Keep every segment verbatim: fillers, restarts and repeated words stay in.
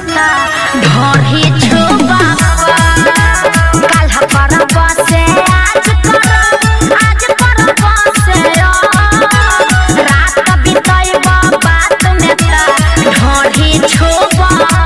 में ता ढोरी छुबा काल्ह पर बसे आज कर आज कर बसे रात बिताइबा बात में ता ढोरी छुबा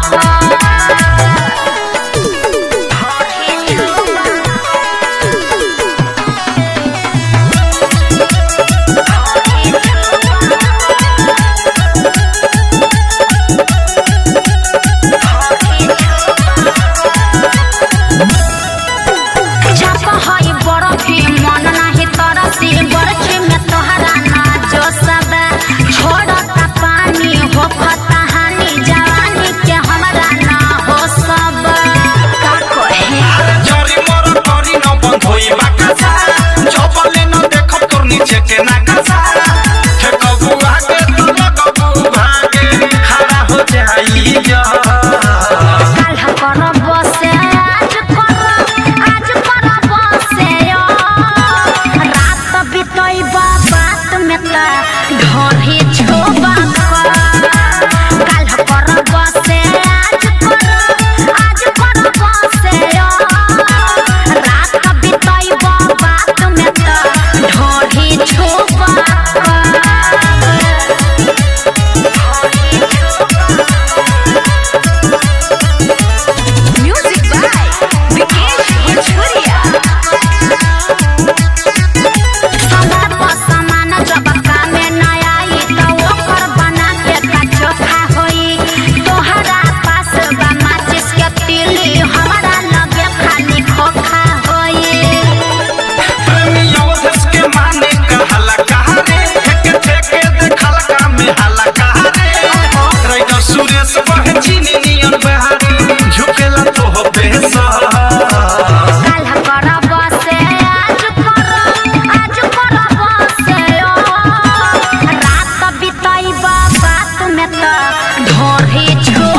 के ना कसा हे कबू आगे तो कबू भागे खड़ा हो जाई जा काल्ह कर बसे आज कर आज कर बसे रात बिताइबा बात में ता ढोरी छुबा काल्ह कर बसे आज कर आज कर बसे रात बिताइबा बात में ता ढोरी छुबा सुरेश पहचिनी नियन बहारी झुकेला तो हो बेसा काल्ह कर बसे आज कर आज कर बसे रात बिताइबा बात में ता ढोरी छुबा।